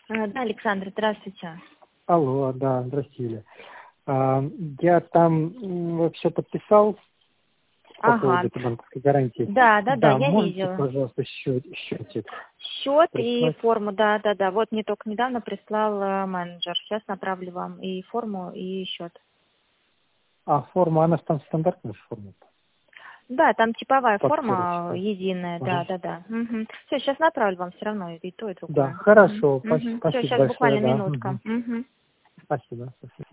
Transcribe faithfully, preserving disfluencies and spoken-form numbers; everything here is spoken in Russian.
А, Да, Александр, здравствуйте. Алло, да, здравствуйте, Юлия. А, Я там м, вообще подписал по поводу Ага. этой банковской гарантии. Да, да, да, Да, я можете, видела. пожалуйста, счет, счетик Счет и прислать? форму, да, да, да. Вот мне только недавно прислал э, менеджер. Сейчас направлю вам и форму, и счет. А форма, она же там стандартная же форма. Да, там типовая форма Пятерочка. единая, да, Ага. да, да. Все, сейчас направлю вам все равно и то, и Да, другое. Угу. хорошо, спа- Угу. Все, спасибо сейчас большое, буквально да. минутка. Мгм. Угу. Спасибо, спасибо.